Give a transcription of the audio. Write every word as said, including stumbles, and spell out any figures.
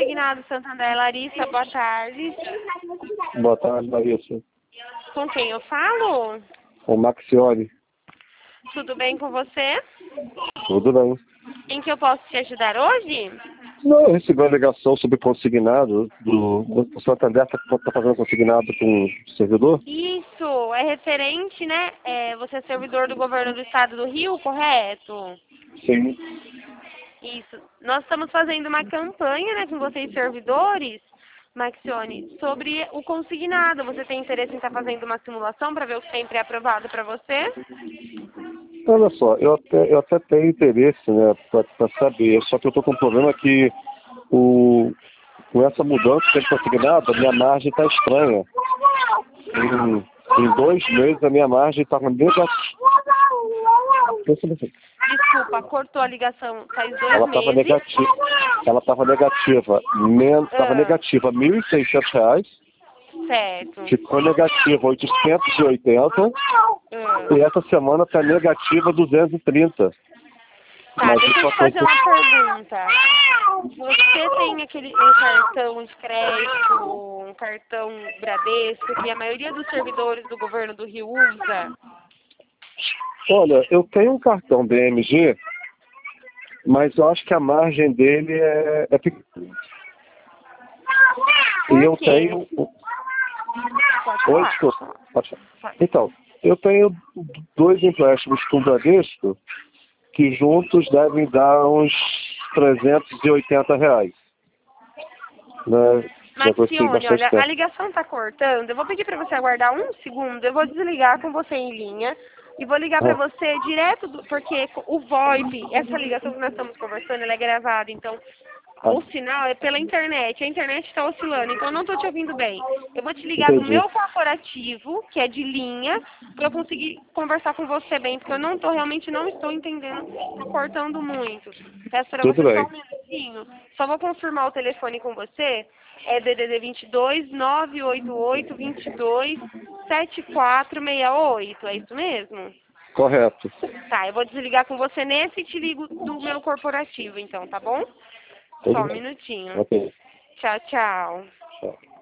Consignado Santander, Larissa, boa tarde. Boa tarde, Larissa. Com quem eu falo? O Maxione. Tudo bem com você? Tudo bem. Em que eu posso te ajudar hoje? Não, eu recebi uma ligação sobre consignado do, do Santander está tá fazendo consignado com o servidor? Isso, é referente, né? É, você é servidor do governo do estado do Rio, correto? Sim. Isso. Nós estamos fazendo uma campanha, né, com vocês servidores, Maxione, sobre o consignado. Você tem interesse em estar fazendo uma simulação para ver o que sempre é aprovado para você? Olha só, eu até, eu até tenho interesse, né, para saber, só que eu estou com um problema que o, com essa mudança que tem consignado, a minha margem está estranha. Em, em dois meses a minha margem está negativa. Desculpa, cortou a ligação faz dois Ela meses. estava negativa. Ela estava negativa. Estava Ah. negativa mil e seiscentos reais. Certo. Ficou negativa oitocentos e oitenta. Ah. E essa semana está negativa duzentos e trinta. Tá, Mas deixa eu isso te fazer acontece- uma pergunta. Você tem aquele um cartão de crédito, um cartão Bradesco, que a maioria dos servidores do governo do Rio usa? Olha, eu tenho um cartão B M G, mas eu acho que a margem dele é, é pequena. Por E eu quê? tenho. Pode Oi, falar. desculpa. Pode falar. Pode. Então, eu tenho dois empréstimos com o Bradesco que juntos devem dar uns trezentos e oitenta reais. Né? Já gostei Maxione, bastante olha, a tempo. ligação tá cortando. Eu vou pedir para você aguardar um segundo. Eu vou desligar com você em linha e vou ligar para Ah, você direto, do, porque o VoIP, essa ligação que nós estamos conversando, ela é gravada. Então, ah, o sinal é pela internet. A internet está oscilando, então eu não estou te ouvindo bem. Eu vou te ligar do entendi. meu corporativo, que é de linha, para eu conseguir conversar com você bem, porque eu não tô, realmente não estou entendendo, tá cortando muito. Peço para Tudo você só bem. um minutinho. Só vou confirmar o telefone com você. É D D D vinte e dois, nove oito oito, vinte e dois, sete quatro seis oito. É isso mesmo? Correto. Tá, eu vou desligar com você nesse e te ligo do meu corporativo, então, tá bom? Tudo Só um bem. minutinho. Ok. Tchau, tchau. Tchau.